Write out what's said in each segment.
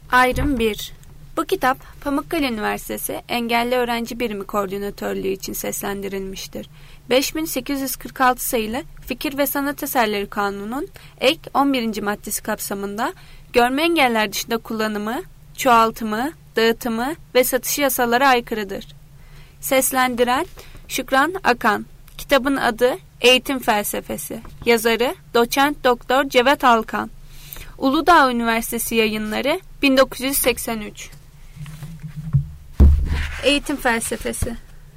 Ayrım 1. Bu kitap Pamukkale Üniversitesi Engelli Öğrenci Birimi Koordinatörlüğü için seslendirilmiştir. 5846 sayılı Fikir ve Sanat Eserleri Kanunu'nun ek 11. maddesi kapsamında görme engeller dışında kullanımı, çoğaltımı, dağıtımı ve satışı yasalara aykırıdır. Seslendiren Şükran Akan. Kitabın adı Eğitim Felsefesi. Yazarı Doçent Doktor Cevat Alkan. Uludağ Üniversitesi Yayınları 1983. Eğitim Felsefesi.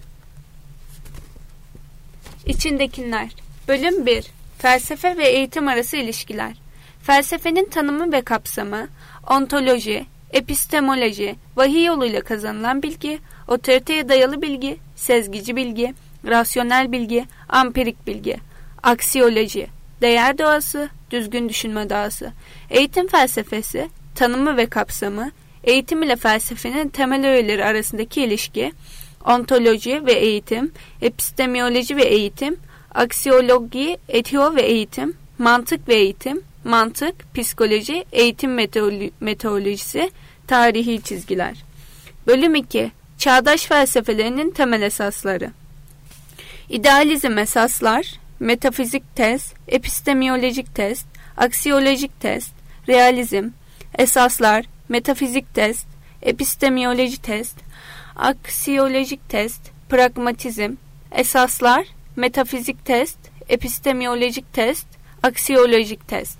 İçindekiler. Bölüm 1. Felsefe ve eğitim arası ilişkiler. Felsefenin tanımı ve kapsamı, ontoloji, epistemoloji, vahiy yoluyla kazanılan bilgi, otoriteye dayalı bilgi, sezgici bilgi, rasyonel bilgi, ampirik bilgi, aksiyoloji, değer doğası, düzgün düşünme doğası. Eğitim felsefesi, tanımı ve kapsamı, eğitim ile felsefenin temel öğeleri arasındaki ilişki, ontoloji ve eğitim, epistemoloji ve eğitim, aksiyoloji, etiyo ve eğitim, mantık ve eğitim, mantık, psikoloji, eğitim metodolojisi, tarihi çizgiler. Bölüm 2. Çağdaş felsefelerinin temel esasları. İdealizm esaslar, metafizik test, epistemolojik test, aksiyolojik test, realizm, esaslar, metafizik test, epistemoloji test, aksiyolojik test, pragmatizm, esaslar, metafizik test, epistemolojik test, aksiyolojik test.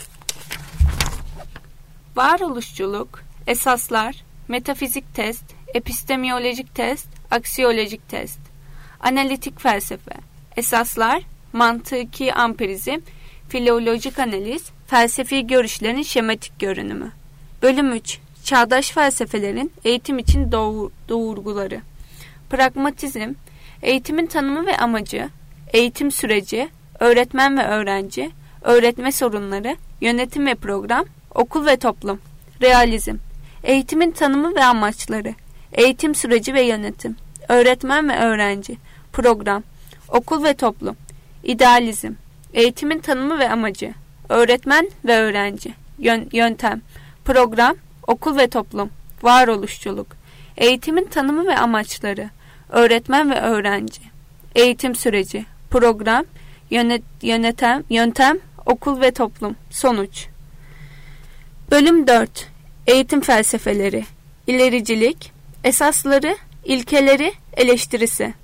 Varoluşçuluk, esaslar, metafizik test, epistemolojik test, aksiyolojik test. Analitik felsefe, esaslar, mantıki ampirizm, filolojik analiz, felsefi görüşlerin şematik görünümü. Bölüm 3. Çağdaş felsefelerin eğitim için doğurguları. Pragmatizm, eğitimin tanımı ve amacı, eğitim süreci, öğretmen ve öğrenci, öğretme sorunları, yönetim ve program, okul ve toplum. Realizm, eğitimin tanımı ve amaçları, eğitim süreci ve yönetim, öğretmen ve öğrenci, program, okul ve toplum. İdealizm, eğitimin tanımı ve amacı, öğretmen ve öğrenci, yöntem, program, okul ve toplum. Varoluşçuluk, eğitimin tanımı ve amaçları, öğretmen ve öğrenci, eğitim süreci, program, yöntem, okul ve toplum. Sonuç. Bölüm 4. Eğitim felsefeleri. İlericilik, esasları, ilkeleri, eleştirisi.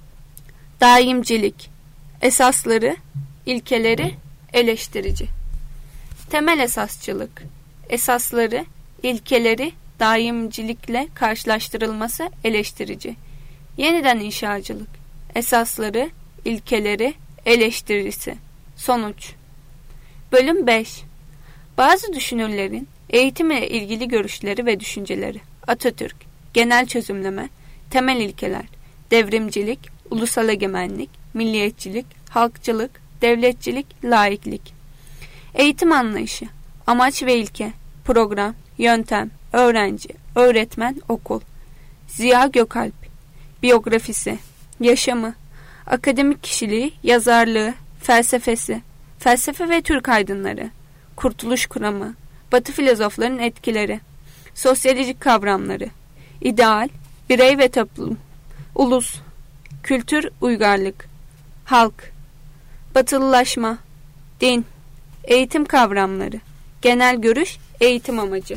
Daimcilik, esasları, ilkeleri, eleştirici. Temel esasçılık, esasları, ilkeleri, daimcilikle karşılaştırılması, eleştirici. Yeniden inşacılık, esasları, ilkeleri, eleştirisi. Sonuç. Bölüm 5. Bazı düşünürlerin eğitimle ilgili görüşleri ve düşünceleri. Atatürk, genel çözümleme, temel ilkeler, devrimcilik, ulusal egemenlik, milliyetçilik, halkçılık, devletçilik, laiklik. Eğitim anlayışı, amaç ve ilke, program, yöntem, öğrenci, öğretmen, okul. Ziya Gökalp, biyografisi, yaşamı, akademik kişiliği, yazarlığı, felsefesi, felsefe ve Türk aydınları, kurtuluş kuramı, Batı filozoflarının etkileri, sosyolojik kavramları, ideal, birey ve toplum, ulus, kültür, uygarlık, halk, batılılaşma, din, eğitim kavramları, genel görüş, eğitim amacı.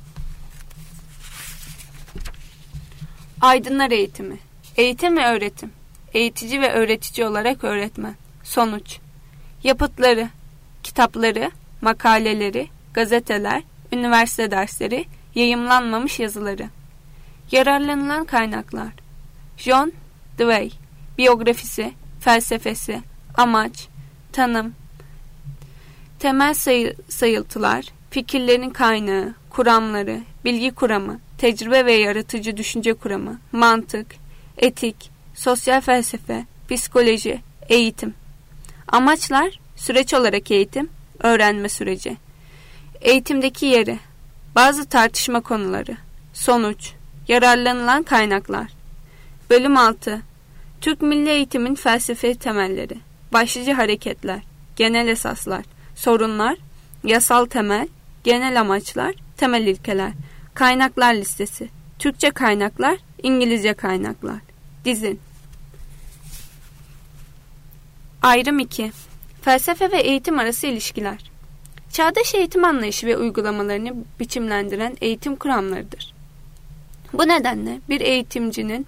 Aydınlar eğitimi, eğitim ve öğretim, eğitici ve öğretici olarak öğretmen, sonuç. Yapıtları, kitapları, makaleleri, gazeteler, üniversite dersleri, yayımlanmamış yazıları. Yararlanılan kaynaklar. John Dewey, biyografisi, felsefesi, amaç, tanım, temel sayıltılar, fikirlerin kaynağı, kuramları, bilgi kuramı, tecrübe ve yaratıcı düşünce kuramı, mantık, etik, sosyal felsefe, psikoloji, eğitim. Amaçlar, süreç olarak eğitim, öğrenme süreci. Eğitimdeki yeri, bazı tartışma konuları, sonuç, yararlanılan kaynaklar. Bölüm 6. Türk Milli Eğitim'in felsefe temelleri, başlıca hareketler, genel esaslar, sorunlar, yasal temel, genel amaçlar, temel ilkeler, Kaynaklar listesi. Türkçe kaynaklar, İngilizce kaynaklar. Dizin. Ayrım 2. Felsefe ve eğitim arası ilişkiler. Çağdaş eğitim anlayışı ve uygulamalarını biçimlendiren eğitim kuramlarıdır. Bu nedenle bir eğitimcinin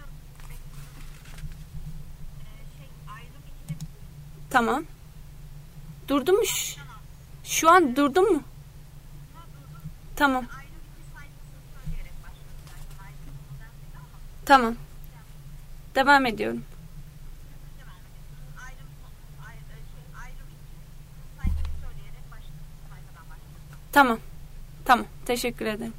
Tamam. Durdu mu? Şu an durdu mu? Tamam. Tamam. Devam ediyorum. Tamam. Tamam. Teşekkür ederim.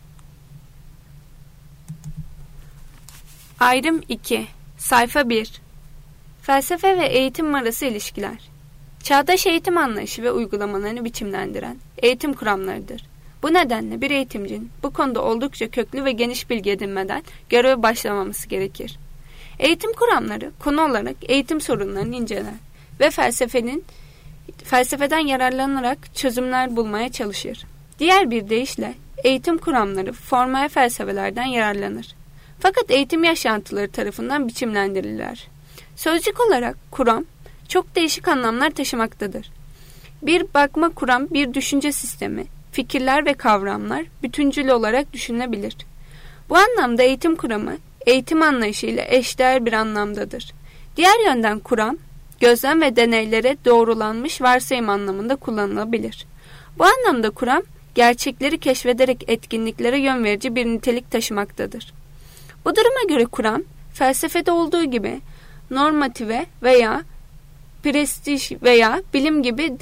Ayrım 2. Sayfa 1. Felsefe ve eğitim arası ilişkiler. Çağdaş eğitim anlayışı ve uygulamalarını biçimlendiren eğitim kuramlarıdır. Bu nedenle bir eğitimcinin bu konuda oldukça köklü ve geniş bilgi edinmeden göreve başlamaması gerekir. Eğitim kuramları konu olarak eğitim sorunlarını inceler ve felsefeden yararlanarak çözümler bulmaya çalışır. Diğer bir deyişle eğitim kuramları formal felsefelerden yararlanır. Fakat eğitim yaşantıları tarafından biçimlendirilirler. Sözcük olarak kuram çok değişik anlamlar taşımaktadır. Bir bakma kuram bir düşünce sistemi, fikirler ve kavramlar bütüncül olarak düşünülebilir. Bu anlamda eğitim kuramı eğitim anlayışı ile eşdeğer bir anlamdadır. Diğer yönden kuram, gözlem ve deneylere doğrulanmış varsayım anlamında kullanılabilir. Bu anlamda kuram, gerçekleri keşfederek etkinliklere yön verici bir nitelik taşımaktadır. Bu duruma göre kuram, felsefede olduğu gibi normative veya prestij veya bilim gibi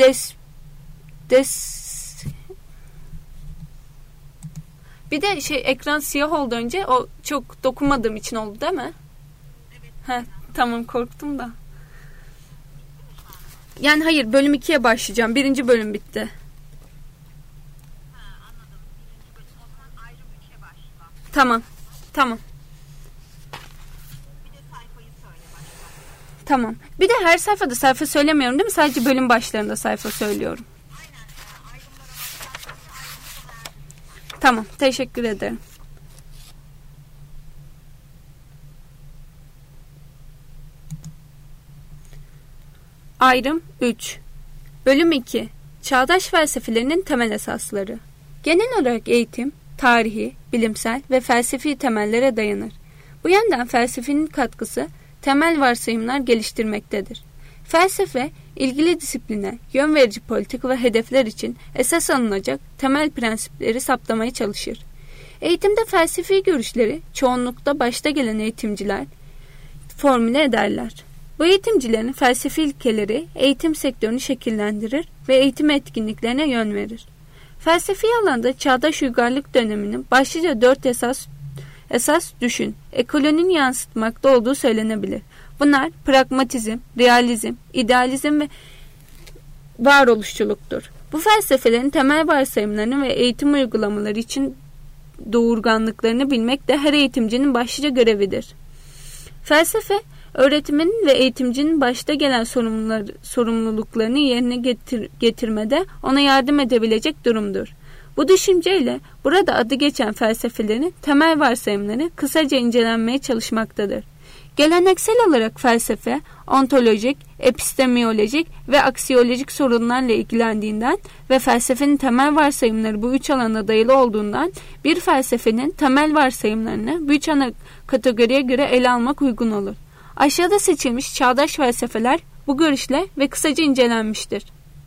bir de ekran siyah oldu önce, o çok dokunmadığım için oldu değil mi? Evet. Tamam, korktum da. Yani hayır, bölüm 2'ye başlayacağım. 1. bölüm bitti. Anladım. 1. bölüm. O zaman ayrım 3'e başla. Tamam. Bir de sayfayı söyle başla. Tamam. Bir de her sayfada sayfa söylemiyorum değil mi? Sadece bölüm başlarında sayfa söylüyorum. Aynen. Ayrımlara başlarsak ayrımı sona erdiriyoruz. Tamam. Teşekkür ederim. Ayrım 3. Bölüm 2. Çağdaş felsefelerinin temel esasları. Genel olarak eğitim, tarihi, bilimsel ve felsefi temellere dayanır. Bu yönden felsefenin katkısı temel varsayımlar geliştirmektedir. Felsefe, ilgili disipline, yön verici politik ve hedefler için esas alınacak temel prensipleri saptamaya çalışır. Eğitimde felsefi görüşleri çoğunlukta başta gelen eğitimciler formüle ederler. Bu eğitimcilerin felsefi ilkeleri eğitim sektörünü şekillendirir ve eğitim etkinliklerine yön verir. Felsefi alanda çağdaş uygarlık döneminin başlıca 4 esas düşün, ekolünün yansıtmakta olduğu söylenebilir. Bunlar pragmatizm, realizm, idealizm ve varoluşçuluktur. Bu felsefelerin temel varsayımlarını ve eğitim uygulamaları için doğurganlıklarını bilmek de her eğitimcinin başlıca görevidir. Felsefe, öğretmenin ve eğitimcinin başta gelen sorumluluklarını yerine getirmede ona yardım edebilecek durumdur. Bu düşünceyle burada adı geçen felsefelerin temel varsayımları kısaca incelenmeye çalışmaktadır. Geleneksel olarak felsefe, ontolojik, epistemiyolojik ve aksiyolojik sorunlarla ilgilendiğinden ve felsefenin temel varsayımları bu 3 alana dayalı olduğundan bir felsefenin temel varsayımlarını bu 3 ana kategoriye göre ele almak uygun olur. Aşağıda seçilmiş çağdaş felsefeler bu görüşle ve kısaca incelenmiştir.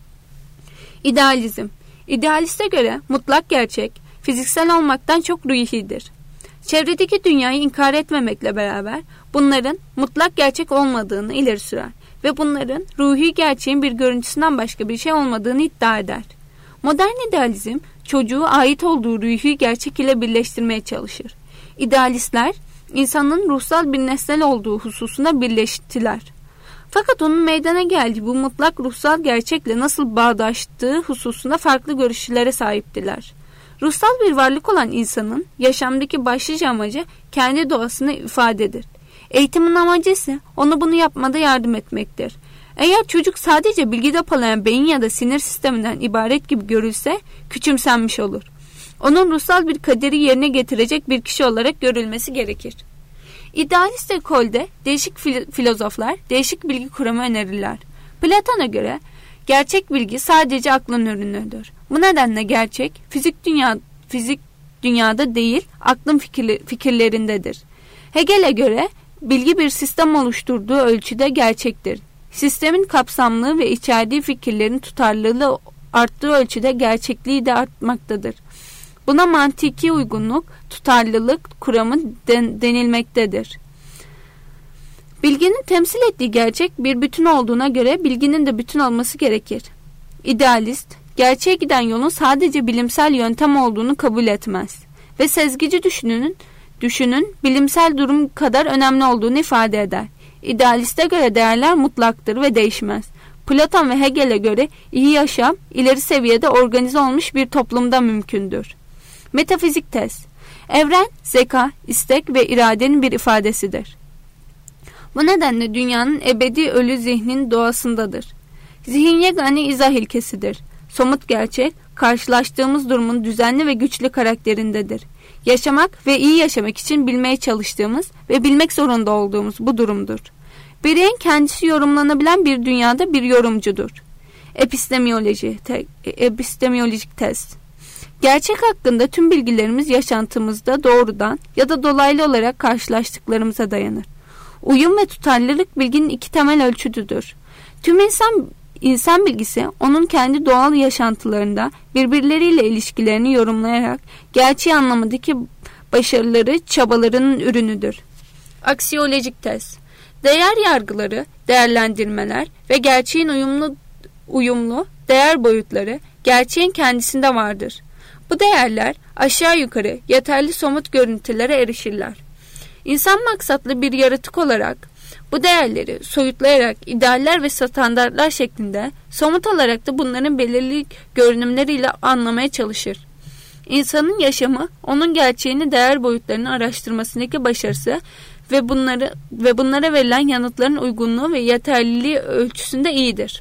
İdealizm. İdealiste göre mutlak gerçek, fiziksel olmaktan çok ruhidir. Çevredeki dünyayı inkar etmemekle beraber bunların mutlak gerçek olmadığını ileri sürer ve bunların ruhi gerçeğin bir görüntüsünden başka bir şey olmadığını iddia eder. Modern idealizm çocuğu ait olduğu ruhi gerçek ile birleştirmeye çalışır. İdealistler insanın ruhsal bir nesnel olduğu hususunda birleştiler. Fakat onun meydana geldiği bu mutlak ruhsal gerçekle nasıl bağdaştığı hususunda farklı görüşlere sahiptiler. Ruhsal bir varlık olan insanın yaşamdaki başlıca amacı kendi doğasını ifadedir. Eğitimin amacı ise ona bunu yapmada yardım etmektir. Eğer çocuk sadece bilgi depolayan beyin ya da sinir sisteminden ibaret gibi görülse küçümsenmiş olur. onun ruhsal bir kaderi yerine getirecek bir kişi olarak görülmesi gerekir. İdealist ekolde değişik filozoflar değişik bilgi kuramı önerirler. Platon'a göre gerçek bilgi sadece aklın ürünüdür. Bu nedenle gerçek fizik dünyada değil, aklın fikirlerindedir. Hegel'e göre bilgi bir sistem oluşturduğu ölçüde gerçektir. Sistemin kapsamlı ve içerdiği fikirlerin tutarlılığı arttığı ölçüde gerçekliği de artmaktadır. Buna mantiki uygunluk, tutarlılık kuramı denilmektedir. Bilginin temsil ettiği gerçek bir bütün olduğuna göre bilginin de bütün olması gerekir. İdealist, gerçeğe giden yolun sadece bilimsel yöntem olduğunu kabul etmez ve sezgici düşünün bilimsel durum kadar önemli olduğunu ifade eder. İdealiste göre değerler mutlaktır ve değişmez. Platon ve Hegel'e göre iyi yaşam ileri seviyede organize olmuş bir toplumda mümkündür. Metafizik tez, evren, zeka, istek ve iradenin bir ifadesidir. Bu nedenle dünyanın ebedi ölü zihnin doğasındadır. Zihin yegane izah ilkesidir. Somut gerçek, karşılaştığımız durumun düzenli ve güçlü karakterindedir. Yaşamak ve iyi yaşamak için bilmeye çalıştığımız ve bilmek zorunda olduğumuz bu durumdur. Bireyin kendisi yorumlanabilen bir dünyada bir yorumcudur. Epistemiyolojik tez. Gerçek hakkında tüm bilgilerimiz yaşantımızda doğrudan ya da dolaylı olarak karşılaştıklarımıza dayanır. Uyum ve tutarlılık bilginin iki temel ölçütüdür. Tüm insan bilgisi onun kendi doğal yaşantılarında birbirleriyle ilişkilerini yorumlayarak gerçeği anlamadaki başarıları, çabalarının ürünüdür. Aksiyolojik tez. Değer yargıları, değerlendirmeler ve gerçeğin uyumlu değer boyutları gerçeğin kendisinde vardır. Bu değerler aşağı yukarı yeterli somut görüntülere erişirler. İnsan maksatlı bir yaratık olarak bu değerleri soyutlayarak idealler ve standartlar şeklinde somut olarak da bunların belirli görünümleriyle anlamaya çalışır. İnsanın yaşamı onun gerçeğini değer boyutlarını araştırmasındaki başarısı ve bunlara verilen yanıtların uygunluğu ve yeterliliği ölçüsünde iyidir.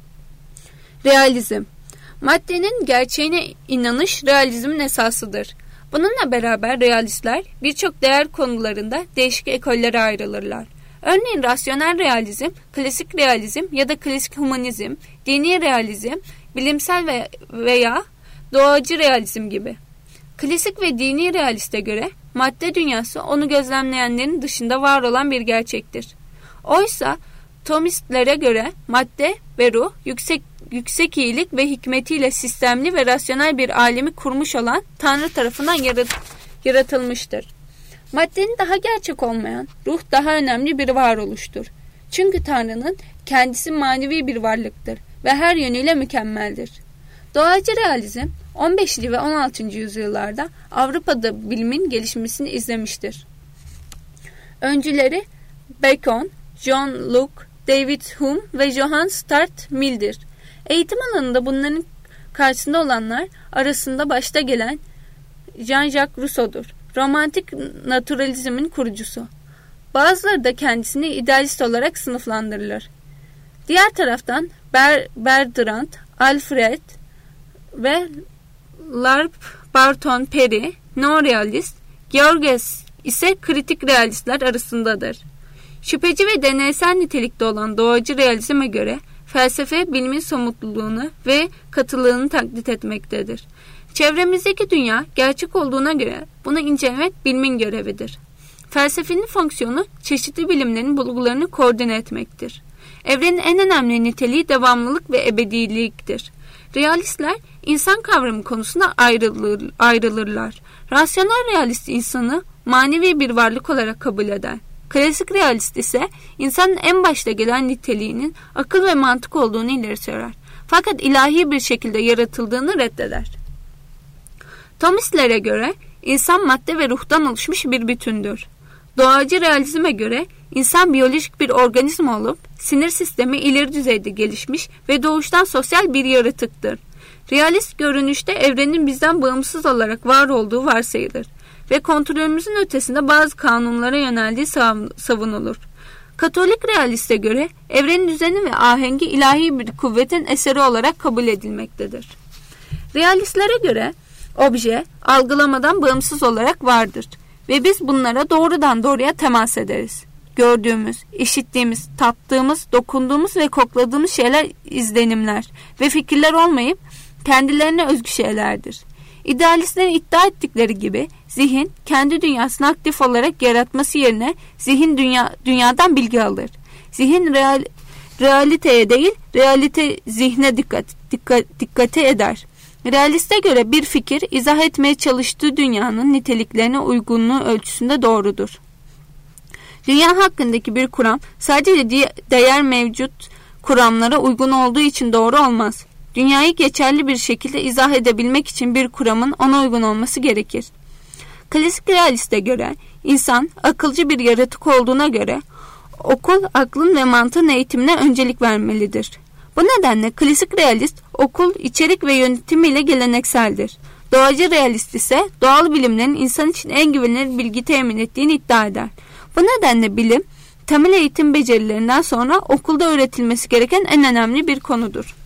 Realizm. Maddenin gerçeğine inanış realizmin esasıdır. Bununla beraber realistler birçok değer konularında değişik ekollere ayrılırlar. Örneğin rasyonel realizm, klasik realizm ya da klasik humanizm, dini realizm, bilimsel veya doğacı realizm gibi. Klasik ve dini realiste göre madde dünyası onu gözlemleyenlerin dışında var olan bir gerçektir. Oysa Thomistlere göre madde ve ruh yüksek iyilik ve hikmetiyle sistemli ve rasyonel bir alemi kurmuş olan Tanrı tarafından yaratılmıştır. Maddenin daha gerçek olmayan, ruh daha önemli bir varoluştur. Çünkü Tanrı'nın kendisi manevi bir varlıktır ve her yönüyle mükemmeldir. Doğacı realizm 15. ve 16. yüzyıllarda Avrupa'da bilimin gelişmesini izlemiştir. Öncüleri Bacon, John Locke, David Hume ve Johann Stuart Mill'dir. Eğitim alanında bunların karşısında olanlar arasında başta gelen Jean-Jacques Rousseau'dur. Romantik naturalizmin kurucusu. Bazıları da kendisini idealist olarak sınıflandırılır. Diğer taraftan Bertrand, Alfred ve Larp, Barton, Perry, no-realist, Georges ise kritik realistler arasındadır. Şüpheci ve deneysel nitelikte olan doğacı realizme göre felsefe bilimin somutluluğunu ve katılığını taklit etmektedir. Çevremizdeki dünya gerçek olduğuna göre bunu incelemek bilimin görevidir. Felsefenin fonksiyonu çeşitli bilimlerin bulgularını koordine etmektir. Evrenin en önemli niteliği devamlılık ve ebediliktir. Realistler insan kavramı konusunda ayrılırlar. Rasyonel realist insanı manevi bir varlık olarak kabul eder. Klasik realist ise insanın en başta gelen niteliğinin akıl ve mantık olduğunu ileri sürer. Fakat ilahi bir şekilde yaratıldığını reddeder. Thomistlere göre insan madde ve ruhtan oluşmuş bir bütündür. Doğacı realizme göre insan biyolojik bir organizma olup sinir sistemi ileri düzeyde gelişmiş ve doğuştan sosyal bir yaratıktır. Realist görünüşte evrenin bizden bağımsız olarak var olduğu varsayılır ve kontrolümüzün ötesinde bazı kanunlara yöneldiği savunulur. Katolik realiste göre evrenin düzeni ve ahengi ilahi bir kuvvetin eseri olarak kabul edilmektedir. Realistlere göre obje, algılamadan bağımsız olarak vardır ve biz bunlara doğrudan doğruya temas ederiz. Gördüğümüz, işittiğimiz, tattığımız, dokunduğumuz ve kokladığımız şeyler izlenimler ve fikirler olmayıp kendilerine özgü şeylerdir. İdealistlerin iddia ettikleri gibi zihin kendi dünyasını aktif olarak yaratması yerine zihin dünyadan bilgi alır. Zihin realiteye değil, realite zihne dikkate eder. Realiste göre bir fikir izah etmeye çalıştığı dünyanın niteliklerine uygunluğu ölçüsünde doğrudur. Dünya hakkındaki bir kuram sadece değer mevcut kuramlara uygun olduğu için doğru olmaz. Dünyayı geçerli bir şekilde izah edebilmek için bir kuramın ona uygun olması gerekir. Klasik realiste göre insan akılcı bir yaratık olduğuna göre okul aklın ve mantığın eğitimine öncelik vermelidir. Bu nedenle klasik realist okul içerik ve yönetimiyle gelenekseldir. Doğacı realist ise doğal bilimlerin insan için en güvenilir bilgi temin ettiğini iddia eder. Bu nedenle bilim, temel eğitim becerilerinden sonra okulda öğretilmesi gereken en önemli bir konudur.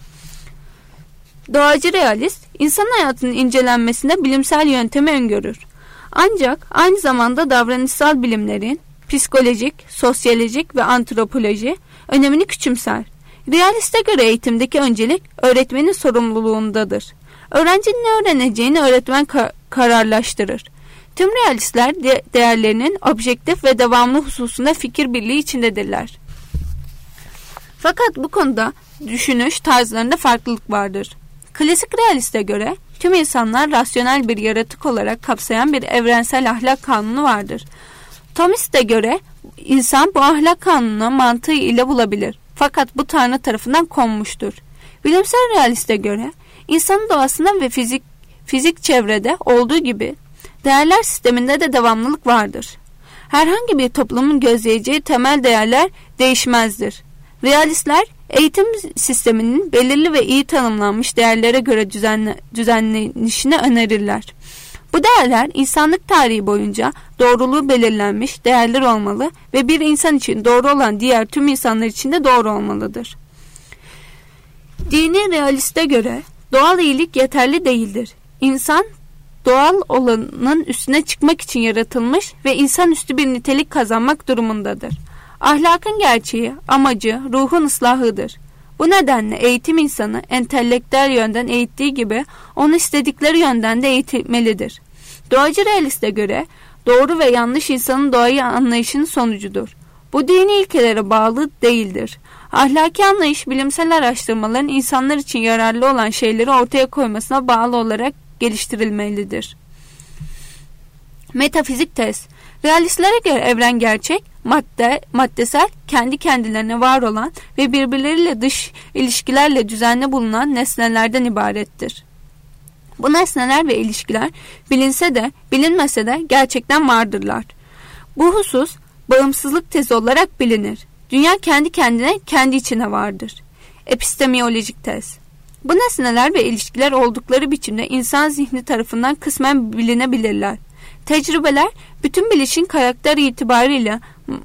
Doğacı realist, insan hayatının incelenmesinde bilimsel yöntemi öngörür. Ancak aynı zamanda davranışsal bilimlerin psikolojik, sosyolojik ve antropoloji önemini küçümser. Realiste göre eğitimdeki öncelik öğretmenin sorumluluğundadır. Öğrencinin ne öğreneceğini öğretmen kararlaştırır. Tüm realistler değerlerinin objektif ve devamlı hususunda fikir birliği içindedirler. Fakat bu konuda düşünüş tarzlarında farklılık vardır. Klasik realiste göre tüm insanlar rasyonel bir yaratık olarak kapsayan bir evrensel ahlak kanunu vardır. Thomist'e göre insan bu ahlak kanununu mantığı ile bulabilir. Fakat bu Tanrı tarafından konmuştur. Bilimsel realiste göre insanın doğasında ve fizik çevrede olduğu gibi değerler sisteminde de devamlılık vardır. Herhangi bir toplumun gözleyeceği temel değerler değişmezdir. Realistler eğitim sisteminin belirli ve iyi tanımlanmış değerlere göre düzenlenişini önerirler. Bu değerler insanlık tarihi boyunca doğruluğu belirlenmiş değerler olmalı ve bir insan için doğru olan diğer tüm insanlar için de doğru olmalıdır. Dini realiste göre doğal iyilik yeterli değildir. İnsan doğal olanın üstüne çıkmak için yaratılmış ve insanüstü bir nitelik kazanmak durumundadır. Ahlakın gerçeği, amacı, ruhun ıslahıdır. Bu nedenle eğitim insanı entelektüel yönden eğittiği gibi onu istedikleri yönden de eğitmelidir. Doğacı realiste göre doğru ve yanlış insanın doğayı anlayışının sonucudur. Bu dini ilkelere bağlı değildir. Ahlaki anlayış bilimsel araştırmaların insanlar için yararlı olan şeyleri ortaya koymasına bağlı olarak geliştirilmelidir. Metafizik tez. Realistlere göre evren gerçek, maddesel, kendi kendilerine var olan ve birbirleriyle dış ilişkilerle düzenli bulunan nesnelerden ibarettir. Bu nesneler ve ilişkiler bilinse de bilinmese de gerçekten vardırlar. Bu husus bağımsızlık tezi olarak bilinir. Dünya kendi kendine, kendi içine vardır. Epistemiyolojik tez. Bu nesneler ve ilişkiler oldukları biçimde insan zihni tarafından kısmen bilinebilirler. Tecrübeler bütün bilişin karakter itibariyle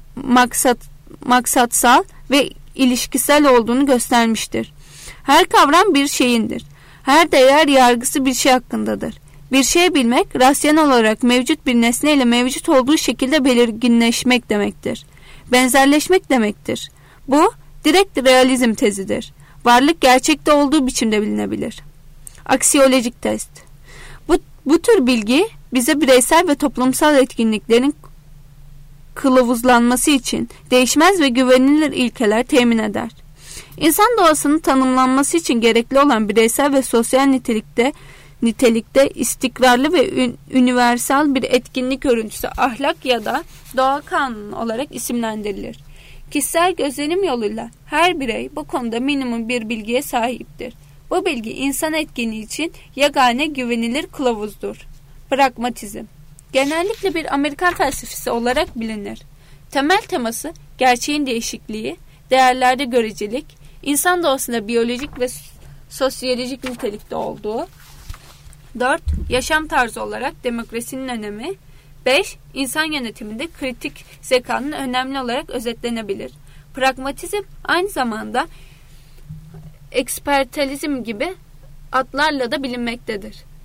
maksatsal ve ilişkisel olduğunu göstermiştir. Her kavram bir şeyindir. Her değer yargısı bir şey hakkındadır. Bir şey bilmek, rasyonel olarak mevcut bir nesneyle mevcut olduğu şekilde belirginleşmek demektir. Benzerleşmek demektir. Bu, direkt realizm tezidir. Varlık gerçekte olduğu biçimde bilinebilir. Aksiyolojik test. Bu tür bilgi bize bireysel ve toplumsal etkinliklerin kılavuzlanması için değişmez ve güvenilir ilkeler temin eder. İnsan doğasının tanımlanması için gerekli olan bireysel ve sosyal nitelikte istikrarlı ve universal bir etkinlik örüntüsü ahlak ya da doğa kanunu olarak isimlendirilir. Kişisel gözlenim yoluyla her birey bu konuda minimum bir bilgiye sahiptir. Bu bilgi insan etkinliği için yegane güvenilir kılavuzdur. Pragmatizm. Genellikle bir Amerikan felsefesi olarak bilinir. Temel teması gerçeğin değişikliği, değerlerde görecelik, insan doğasında biyolojik ve sosyolojik nitelikte olduğu. 4. Yaşam tarzı olarak demokrasinin önemi. 5. İnsan yönetiminde kritik zekanın önemli olarak özetlenebilir. Pragmatizm aynı zamanda ekspertalizm gibi adlarla da bilinmektedir.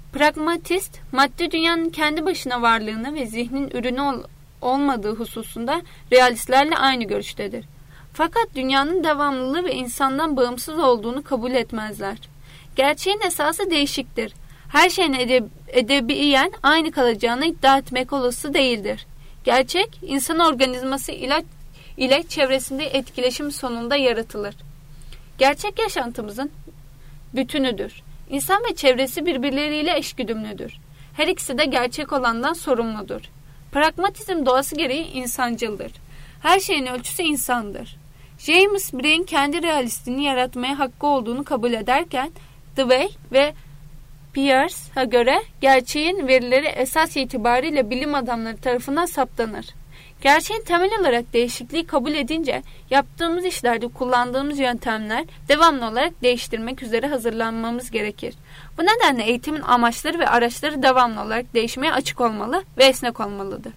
Pragmatist, maddi dünyanın kendi başına varlığını ve zihnin ürünü olmadığı hususunda realistlerle aynı görüştedir. Fakat dünyanın devamlılığı ve insandan bağımsız olduğunu kabul etmezler. Gerçeğin esası değişiktir. Her şeyin edebiyen aynı kalacağını iddia etmek olası değildir. Gerçek, insan organizması ile çevresinde etkileşim sonunda yaratılır. Gerçek yaşantımızın bütünüdür. İnsan ve çevresi birbirleriyle eşgüdümlüdür. Her ikisi de gerçek olandan sorumludur. Pragmatizm doğası gereği insancıldır. Her şeyin ölçüsü insandır. James Brain kendi realistini yaratmaya hakkı olduğunu kabul ederken, Dewey ve Peirce'a göre gerçeğin verileri esas itibariyle bilim adamları tarafından saptanır. Gerçeğin temel olarak değişikliği kabul edince yaptığımız işlerde kullandığımız yöntemler devamlı olarak değiştirmek üzere hazırlanmamız gerekir. Bu nedenle eğitimin amaçları ve araçları devamlı olarak değişmeye açık olmalı ve esnek olmalıdır.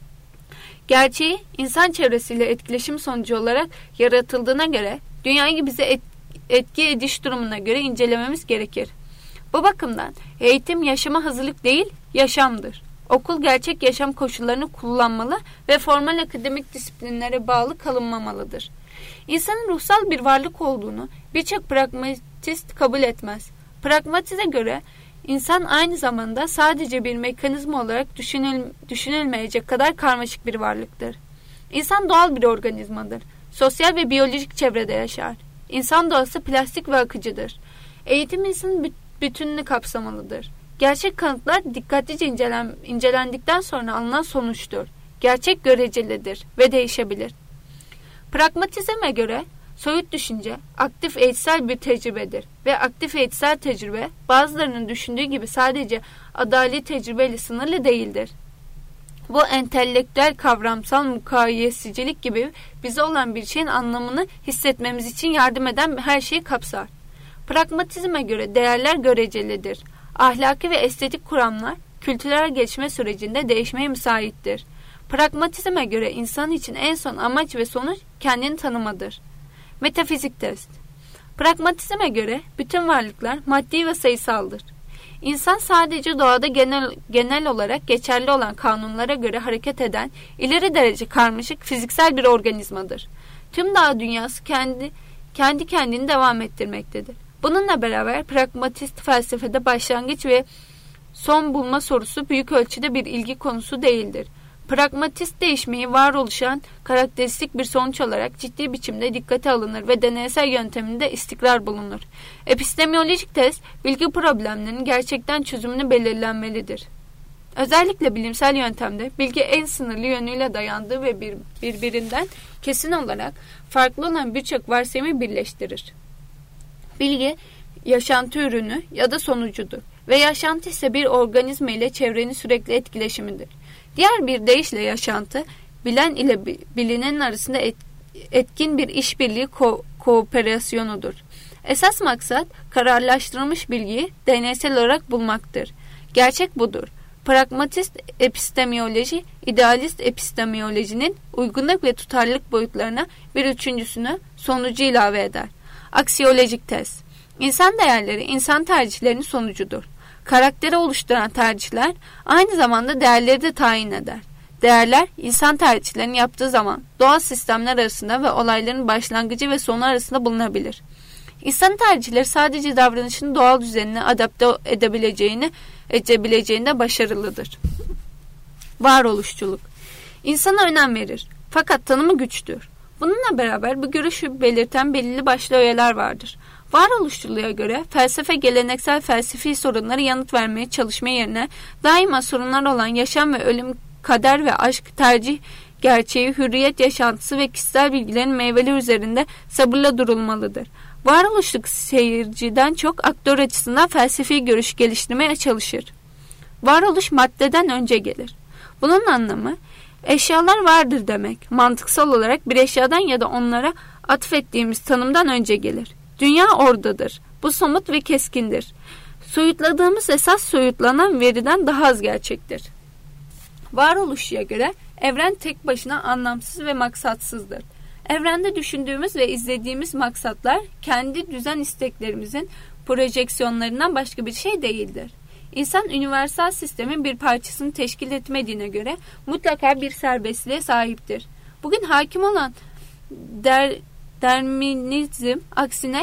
Gerçeği insan çevresiyle etkileşim sonucu olarak yaratıldığına göre dünyayı bize etki ediş durumuna göre incelememiz gerekir. Bu bakımdan eğitim yaşama hazırlık değil, yaşamdır. Okul gerçek yaşam koşullarını kullanmalı ve formal akademik disiplinlere bağlı kalınmamalıdır. İnsanın ruhsal bir varlık olduğunu birçok pragmatist kabul etmez. Pragmatize göre insan aynı zamanda sadece bir mekanizma olarak düşünülmeyecek kadar karmaşık bir varlıktır. İnsan doğal bir organizmadır. Sosyal ve biyolojik çevrede yaşar. İnsan doğası plastik ve akıcıdır. Eğitim insanın bütününü kapsamalıdır. Gerçek kanıtlar dikkatlice incelendikten sonra alınan sonuçtur. Gerçek görecelidir ve değişebilir. Pragmatizme göre soyut düşünce aktif eğitsel bir tecrübedir ve aktif eğitsel tecrübe bazılarının düşündüğü gibi sadece adali tecrübeyle sınırlı değildir. Bu entelektüel kavramsal mukayyesicilik gibi bize olan bir şeyin anlamını hissetmemiz için yardım eden her şeyi kapsar. Pragmatizme göre değerler görecelidir. Ahlaki ve estetik kuramlar kültürel gelişme sürecinde değişmeye müsaittir. Pragmatizme göre insan için en son amaç ve sonuç kendini tanımadır. Metafizik test. Pragmatizme göre bütün varlıklar maddi ve sayısaldır. İnsan sadece doğada genel olarak geçerli olan kanunlara göre hareket eden ileri derece karmaşık fiziksel bir organizmadır. Tüm doğa dünyası kendi kendini devam ettirmektedir. Bununla beraber pragmatist felsefede başlangıç ve son bulma sorusu büyük ölçüde bir ilgi konusu değildir. Pragmatist değişmeyi varoluşan karakteristik bir sonuç olarak ciddi biçimde dikkate alınır ve deneysel yönteminde istikrar bulunur. Epistemolojik test, bilgi problemlerinin gerçekten çözümünü belirlenmelidir. Özellikle bilimsel yöntemde bilgi en sınırlı yönüyle dayandığı ve birbirinden kesin olarak farklı olan birçok varsayımı birleştirir. Bilgi, yaşantı ürünü ya da sonucudur ve yaşantı ise bir organizma ile çevrenin sürekli etkileşimidir. Diğer bir deyişle yaşantı, bilen ile bilinenin arasında etkin bir işbirliği kooperasyonudur. Esas maksat, kararlaştırılmış bilgiyi deneysel olarak bulmaktır. Gerçek budur. Pragmatist epistemoloji, idealist epistemolojinin uygunluk ve tutarlılık boyutlarına bir üçüncüsünü sonucu ilave eder. Aksiyolojik test. İnsan değerleri, insan tercihlerinin sonucudur. Karakteri oluşturan tercihler aynı zamanda değerleri de tayin eder. Değerler, insan tercihlerini yaptığı zaman doğal sistemler arasında ve olayların başlangıcı ve sonu arasında bulunabilir. İnsan tercihleri sadece davranışın doğal düzenine adapte edebileceğinde başarılıdır. Varoluşçuluk. İnsana önem verir. Fakat tanımı güçtür. Bununla beraber bu görüşü belirten belirli başlı öğeler vardır. Varoluşçuluğa göre felsefe geleneksel felsefi sorunlara yanıt vermeye çalışma yerine daima sorunlar olan yaşam ve ölüm, kader ve aşk, tercih, gerçeği, hürriyet yaşantısı ve kişisel bilgilerin meyveleri üzerinde sabırla durulmalıdır. Varoluşluk seyirciden çok aktör açısından felsefi görüş geliştirmeye çalışır. Varoluş maddeden önce gelir. Bunun anlamı eşyalar vardır demek. Mantıksal olarak bir eşyadan ya da onlara atfettiğimiz tanımdan önce gelir. Dünya oradadır. Bu somut ve keskindir. Soyutladığımız esas soyutlanan veriden daha az gerçektir. Varoluşçuya göre evren tek başına anlamsız ve maksatsızdır. Evrende düşündüğümüz ve izlediğimiz maksatlar kendi düzen isteklerimizin projeksiyonlarından başka bir şey değildir. İnsan universal sistemin bir parçasını teşkil etmediğine göre mutlaka bir serbestliğe sahiptir. Bugün hakim olan determinizm aksine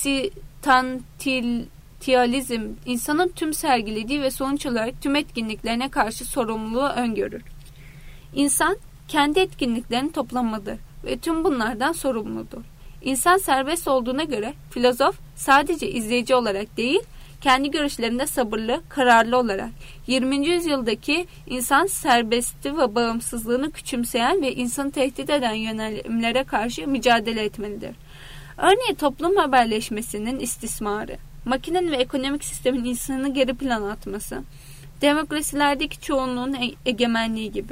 eksistantiyalizm insanın tüm sergilediği ve sonuç olarak tüm etkinliklerine karşı sorumluluğu öngörür. İnsan kendi etkinliklerini toplamalıdır ve tüm bunlardan sorumludur. İnsan serbest olduğuna göre filozof sadece izleyici olarak değil, kendi görüşlerinde sabırlı, kararlı olarak 20. yüzyıldaki insan serbestliği ve bağımsızlığını küçümseyen ve insanı tehdit eden yönelimlere karşı mücadele etmelidir. Örneğin toplum haberleşmesinin istismarı, makinenin ve ekonomik sistemin insanı geri plana atması, demokrasilerdeki çoğunluğun egemenliği gibi.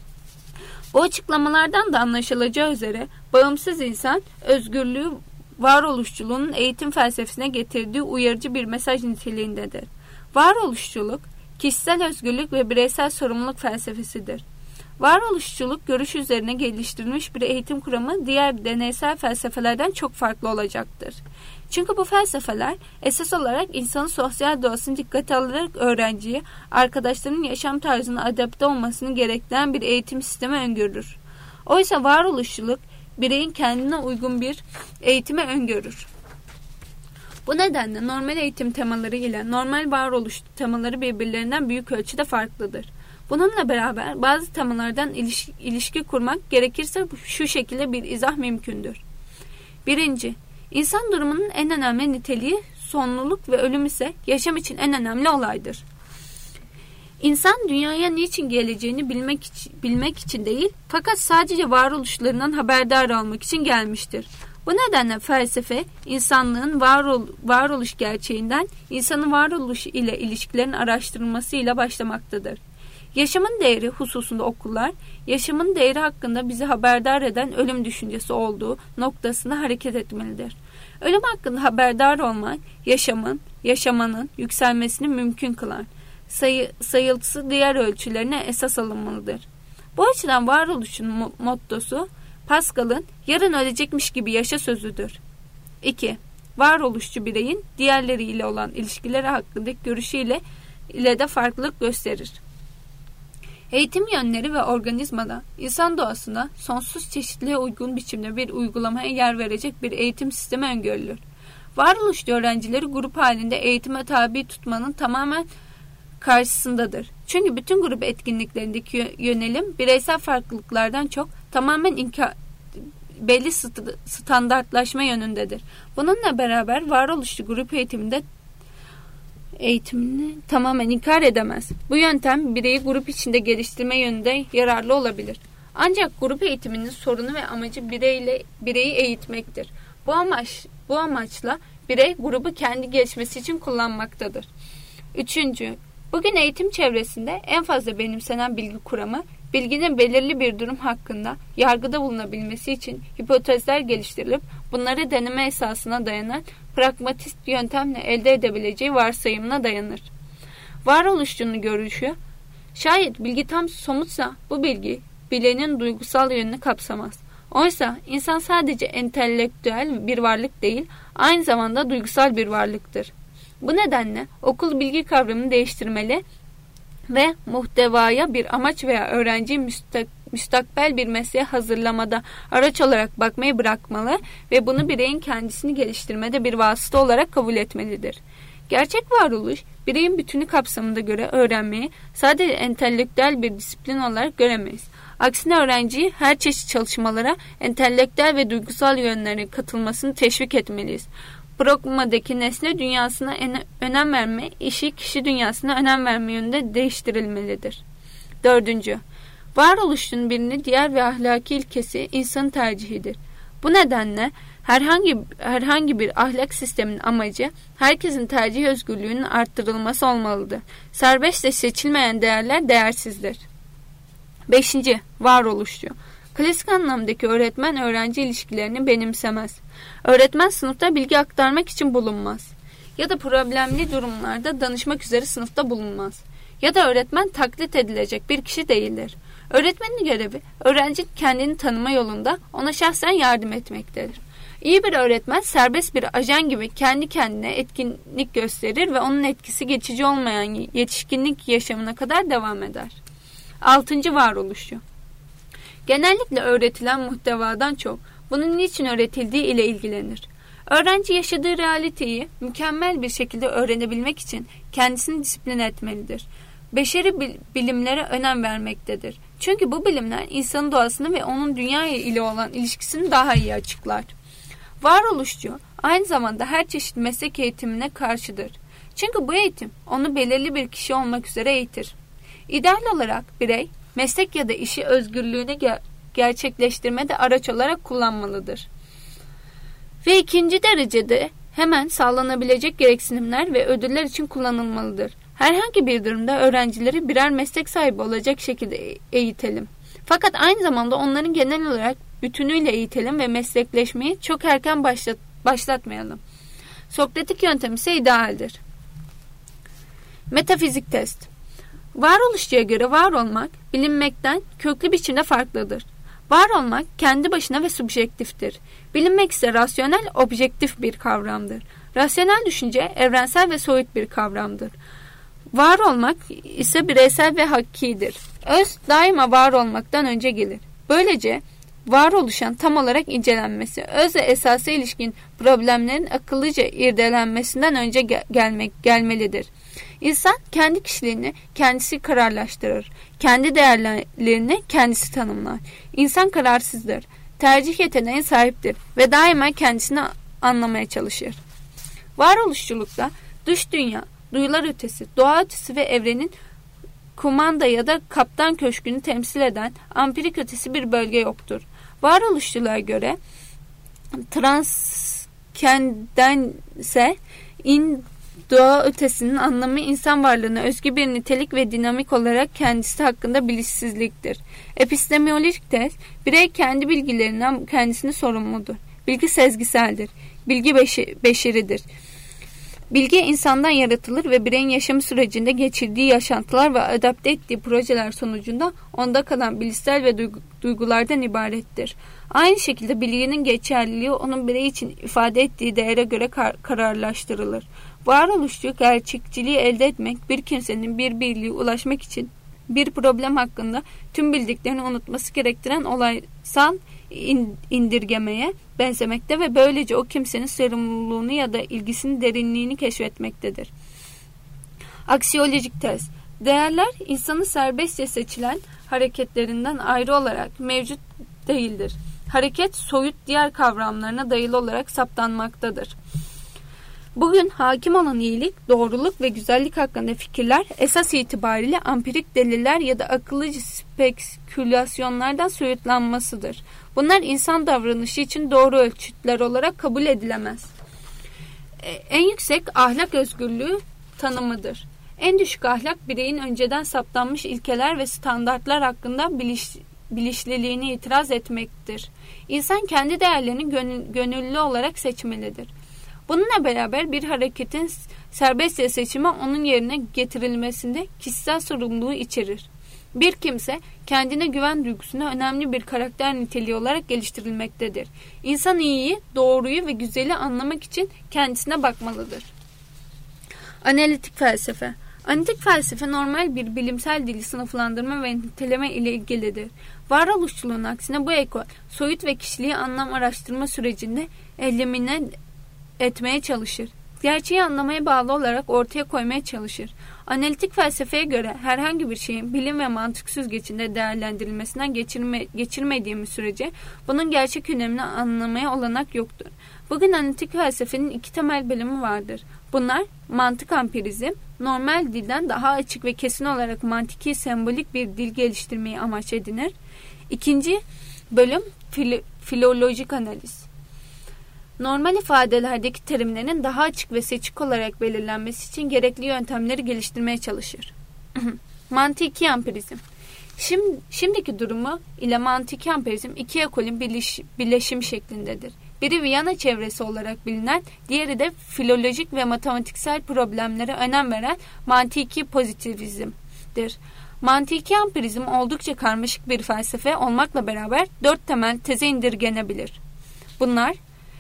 Bu açıklamalardan da anlaşılacağı üzere bağımsız insan özgürlüğü varoluşçuluğun eğitim felsefesine getirdiği uyarıcı bir mesaj niteliğindedir. Varoluşçuluk, kişisel özgürlük ve bireysel sorumluluk felsefesidir. Varoluşçuluk görüş üzerine geliştirilmiş bir eğitim kuramı diğer deneysel felsefelerden çok farklı olacaktır. Çünkü bu felsefeler esas olarak insanın sosyal doğasını dikkate alarak öğrenciye, arkadaşlarının yaşam tarzına adapte olmasını gerektiren bir eğitim sistemi öngörür. Oysa varoluşçuluk, bireyin kendine uygun bir eğitimi öngörür. Bu nedenle normal eğitim temaları ile normal varoluş temaları birbirlerinden büyük ölçüde farklıdır. Bununla beraber bazı temalardan ilişki kurmak gerekirse şu şekilde bir izah mümkündür. 1. İnsan durumunun en önemli niteliği sonluluk ve ölüm ise yaşam için en önemli olaydır. İnsan dünyaya niçin geleceğini bilmek için değil, fakat sadece varoluşlarından haberdar olmak için gelmiştir. Bu nedenle felsefe, insanlığın varoluş gerçeğinden insanın varoluş ile ilişkilerin araştırılmasıyla başlamaktadır. Yaşamın değeri hususunda okullar, yaşamın değeri hakkında bizi haberdar eden ölüm düşüncesi olduğu noktasına hareket etmelidir. Ölüm hakkında haberdar olmak, yaşamanın yükselmesini mümkün kılar. Sayıltısı diğer ölçülerine esas alınmalıdır. Bu açıdan varoluşun mottosu, Pascal'ın yarın ölecekmiş gibi yaşa sözüdür. 2. Varoluşçu bireyin diğerleriyle olan ilişkileri hakkındaki görüşüyle de farklılık gösterir. Eğitim yönleri ve organizmada insan doğasına sonsuz çeşitliliğe uygun biçimde bir uygulamaya yer verecek bir eğitim sistemi öngörülür. Varoluşçu öğrencileri grup halinde eğitime tabi tutmanın tamamen karşısındadır. Çünkü bütün grup etkinliklerindeki yönelim bireysel farklılıklardan çok tamamen belli standartlaşma yönündedir. Bununla beraber varoluşçu grup eğitimini tamamen inkar edemez. Bu yöntem bireyi grup içinde geliştirme yönünde yararlı olabilir. Ancak grup eğitiminin sorunu ve amacı bireyi eğitmektir. Bu amaçla birey grubu kendi gelişmesi için kullanmaktadır. 3. Bugün eğitim çevresinde en fazla benimsenen bilgi kuramı, bilginin belirli bir durum hakkında yargıda bulunabilmesi için hipotezler geliştirilip bunları deneme esasına dayanan pragmatist yöntemle elde edebileceği varsayımına dayanır. Varoluşçunun görüşü, şayet bilgi tam somutsa bu bilgi bilenin duygusal yönünü kapsamaz. Oysa insan sadece entelektüel bir varlık değil, aynı zamanda duygusal bir varlıktır. Bu nedenle okul bilgi kavramını değiştirmeli ve muhtevaya bir amaç veya öğrenciyi müstakbel bir mesleğe hazırlamada araç olarak bakmayı bırakmalı ve bunu bireyin kendisini geliştirmede bir vasıta olarak kabul etmelidir. Gerçek varoluş, bireyin bütünü kapsamında göre öğrenmeyi sadece entelektüel bir disiplin olarak göremeyiz. Aksine öğrenciyi her çeşit çalışmalara entelektüel ve duygusal yönlerine katılmasını teşvik etmeliyiz. Pragmadaki nesne dünyasına önem verme, işi kişi dünyasına önem verme yönünde değiştirilmelidir. 4. Varoluşun birini diğer ve ahlaki ilkesi insanın tercihidir. Bu nedenle herhangi bir ahlak sisteminin amacı herkesin tercih özgürlüğünün arttırılması olmalıdır. Serbestçe seçilmeyen değerler değersizdir. 5. Varoluşçu. Klasik anlamdaki öğretmen-öğrenci ilişkilerini benimsemez. Öğretmen sınıfta bilgi aktarmak için bulunmaz. Ya da problemli durumlarda danışmak üzere sınıfta bulunmaz. Ya da öğretmen taklit edilecek bir kişi değildir. Öğretmenin görevi, öğrenci kendini tanıma yolunda ona şahsen yardım etmektedir. İyi bir öğretmen serbest bir ajan gibi kendi kendine etkinlik gösterir ve onun etkisi geçici olmayan yetişkinlik yaşamına kadar devam eder. 6. Varoluşçu. Genellikle öğretilen muhtevadan çok bunun niçin öğretildiği ile ilgilenir. Öğrenci yaşadığı realiteyi mükemmel bir şekilde öğrenebilmek için kendisini disiplin etmelidir. Beşeri bilimlere önem vermektedir. Çünkü bu bilimler insanın doğasını ve onun dünya ile olan ilişkisini daha iyi açıklar. Varoluşçu aynı zamanda her çeşit meslek eğitimine karşıdır. Çünkü bu eğitim onu belirli bir kişi olmak üzere eğitir. İdeal olarak birey meslek ya da işi özgürlüğünü gerçekleştirmede araç olarak kullanmalıdır. Ve 2. derecede hemen sağlanabilecek gereksinimler ve ödüller için kullanılmalıdır. Herhangi bir durumda öğrencileri birer meslek sahibi olacak şekilde eğitelim. Fakat aynı zamanda onların genel olarak bütünüyle eğitelim ve meslekleşmeyi çok erken başlatmayalım. Sokratik yöntem ise idealdir. Metafizik test. Varoluşçuya göre var olmak, bilinmekten köklü biçimde farklıdır. Var olmak kendi başına ve subjektiftir. Bilinmek ise rasyonel, objektif bir kavramdır. Rasyonel düşünce evrensel ve soyut bir kavramdır. Var olmak ise bireysel ve hakikidir. Öz daima var olmaktan önce gelir. Böylece varoluşan tam olarak incelenmesi, öz ve esasa ilişkin problemlerin akıllıca irdelenmesinden önce gelmelidir. İnsan kendi kişiliğini kendisi kararlaştırır. Kendi değerlerini kendisi tanımlar. İnsan kararsızdır. Tercih yeteneğine sahiptir ve daima kendisini anlamaya çalışır. Varoluşçulukta dış dünya, duyular ötesi, doğa ötesi ve evrenin kumanda ya da kaptan köşkünü temsil eden ampirik ötesi bir bölge yoktur. Varoluşçuluğa göre transkendense doğa ötesinin anlamı insan varlığına özgü bir nitelik ve dinamik olarak kendisi hakkında bilişsizliktir. Epistemolojik test, birey kendi bilgilerinden kendisini sorumludur. Bilgi sezgiseldir. Bilgi beşeridir. Bilgi insandan yaratılır ve bireyin yaşam sürecinde geçirdiği yaşantılar ve adapte ettiği projeler sonucunda onda kalan bilişsel ve duygulardan ibarettir. Aynı şekilde bilginin geçerliliği onun birey için ifade ettiği değere göre kararlaştırılır. Varoluşçu gerçekçiliği elde etmek, bir kimsenin bir bilgiye ulaşmak için bir problem hakkında tüm bildiklerini unutması gerektiren olaysal indirgemeye benzemekte ve böylece o kimsenin sorumluluğunu ya da ilgisinin derinliğini keşfetmektedir. Aksiyolojik test. Değerler insanın serbestçe seçilen hareketlerinden ayrı olarak mevcut değildir. Hareket soyut diğer kavramlarına dayalı olarak saptanmaktadır. Bugün hakim olan iyilik, doğruluk ve güzellik hakkında fikirler esas itibariyle ampirik deliller ya da akıllıca spekülasyonlardan soyutlanmasıdır. Bunlar insan davranışı için doğru ölçütler olarak kabul edilemez. En yüksek ahlak özgürlüğü tanımıdır. En düşük ahlak bireyin önceden saptanmış ilkeler ve standartlar hakkında bilinçliliğini itiraz etmektir. İnsan kendi değerlerini gönüllü olarak seçmelidir. Bununla beraber bir hareketin serbestçe seçimi onun yerine getirilmesinde kişisel sorumluluğu içerir. Bir kimse kendine güven duygusunu önemli bir karakter niteliği olarak geliştirilmektedir. İnsan iyiyi, doğruyu ve güzeli anlamak için kendisine bakmalıdır. Analitik felsefe. Analitik felsefe normal bir bilimsel dili sınıflandırma ve niteleme ile ilgilidir. Varoluşçuluğun aksine bu ekol, soyut ve kişiliği anlam araştırma sürecinde elimine etmeye çalışır. Gerçeği anlamaya bağlı olarak ortaya koymaya çalışır. Analitik felsefeye göre herhangi bir şeyin bilim ve mantık süzgecinde değerlendirilmesinden geçirmediğimiz sürece bunun gerçek önemini anlamaya olanak yoktur. Bugün analitik felsefenin 2 temel bölümü vardır. Bunlar mantık ampirizm, normal dilden daha açık ve kesin olarak mantiki sembolik bir dil geliştirmeyi amaç edinir. 2. bölüm filolojik analiz. Normal ifadelerdeki terimlerin daha açık ve seçik olarak belirlenmesi için gerekli yöntemleri geliştirmeye çalışır. Mantiki ampirizm. Şimdiki durumu ile mantiki ampirizm 2 ekolün birleşim şeklindedir. Biri Viyana çevresi olarak bilinen, diğeri de filolojik ve matematiksel problemlere önem veren mantiki pozitivizmdir. Mantiki ampirizm oldukça karmaşık bir felsefe olmakla beraber 4 temel teze indirgenebilir. Bunlar: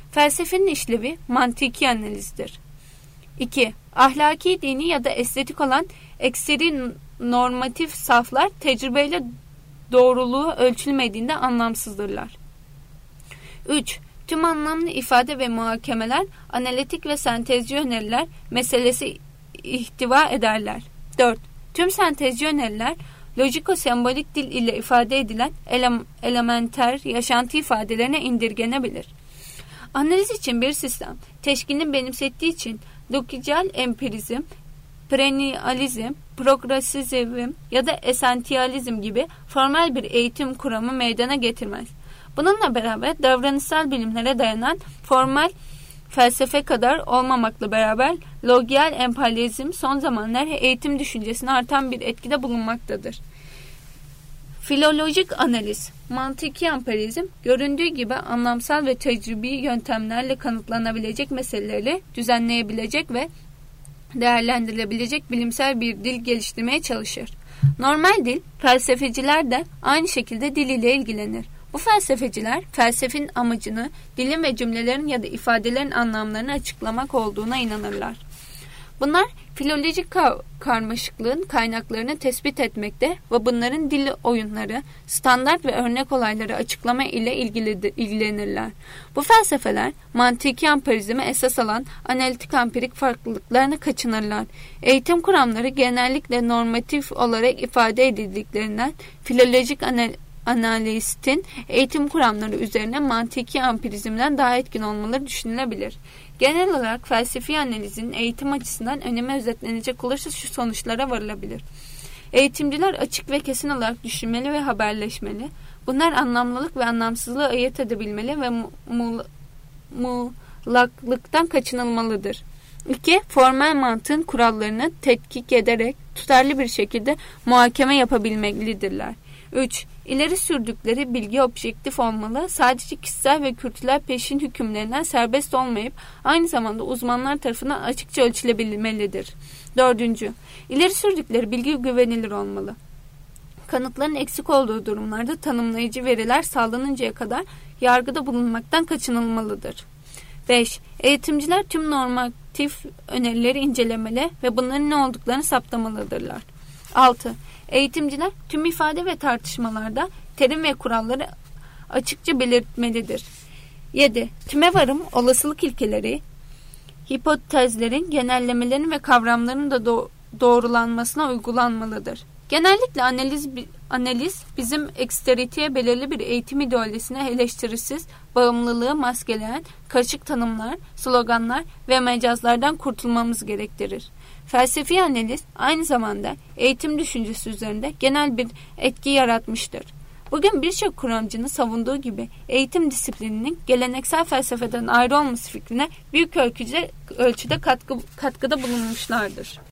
Felsefenin işlevi mantiki analizdir. 2. Ahlaki, dini ya da estetik olan ekseri normatif saflar tecrübeyle doğruluğu ölçülmediğinde anlamsızdırlar. 3. Tüm anlamlı ifade ve muhakemeler, analitik ve sentezci öneriler meselesi ihtiva ederler. 4. Tüm sentezci öneriler, lojiko-sembolik dil ile ifade edilen elementer yaşantı ifadelerine indirgenebilir. Analiz için bir sistem, teşkilini benimsettiği için logical empirizm, perennializm, progresivizm ya da esentiyalizm gibi formal bir eğitim kuramı meydana getirmez. Bununla beraber davranışsal bilimlere dayanan formal felsefe kadar olmamakla beraber logial empirizm son zamanlar eğitim düşüncesine artan bir etkide bulunmaktadır. Filolojik analiz, mantiki empirizm, göründüğü gibi anlamsal ve tecrübi yöntemlerle kanıtlanabilecek meseleleri düzenleyebilecek ve değerlendirilebilecek bilimsel bir dil geliştirmeye çalışır. Normal dil, felsefeciler de aynı şekilde dil ile ilgilenir. Bu felsefeciler, felsefenin amacını dilin ve cümlelerin ya da ifadelerin anlamlarını açıklamak olduğuna inanırlar. Bunlar filolojik karmaşıklığın kaynaklarını tespit etmekte ve bunların dil oyunları, standart ve örnek olayları açıklama ile ilgilenirler. Bu felsefeler mantiki empirizmi esas alan analitik empirik farklılıklarını kaçınırlar. Eğitim kuramları genellikle normatif olarak ifade edildiklerinden filolojik analistin eğitim kuramları üzerine mantiki empirizmden daha etkin olmaları düşünülebilir. Genel olarak felsefi analizin eğitim açısından önemi özetlenecek olursa şu sonuçlara varılabilir. Eğitimciler açık ve kesin olarak düşünmeli ve haberleşmeli. Bunlar anlamlılık ve anlamsızlığı ayırt edebilmeli ve muğlaklıktan kaçınılmalıdır. 2. Formal mantığın kurallarını tetkik ederek tutarlı bir şekilde muhakeme yapabilmelidirler. 3. İleri sürdükleri bilgi objektif olmalı, sadece kişisel ve kültürel peşin hükümlerinden serbest olmayıp aynı zamanda uzmanlar tarafından açıkça ölçülebilmelidir. 4. İleri sürdükleri bilgi güvenilir olmalı. Kanıtların eksik olduğu durumlarda tanımlayıcı veriler sağlanıncaya kadar yargıda bulunmaktan kaçınılmalıdır. 5. Eğitimciler tüm normatif önerileri incelemeli ve bunların ne olduklarını saptamalıdırlar. 6. Eğitimciler tüm ifade ve tartışmalarda terim ve kuralları açıkça belirtmelidir. 7. Tüme varım, olasılık ilkeleri, hipotezlerin, genellemelerin ve kavramların da doğrulanmasına uygulanmalıdır. Genellikle analiz bizim eksteriteye belirli bir eğitim ideolojisine eleştirisiz, bağımlılığı maskeleyen karışık tanımlar, sloganlar ve mecazlardan kurtulmamız gerektirir. Felsefi analiz aynı zamanda eğitim düşüncesi üzerinde genel bir etki yaratmıştır. Bugün birçok kuramcının savunduğu gibi eğitim disiplininin geleneksel felsefeden ayrı olması fikrine büyük ölçüde katkıda bulunmuşlardır.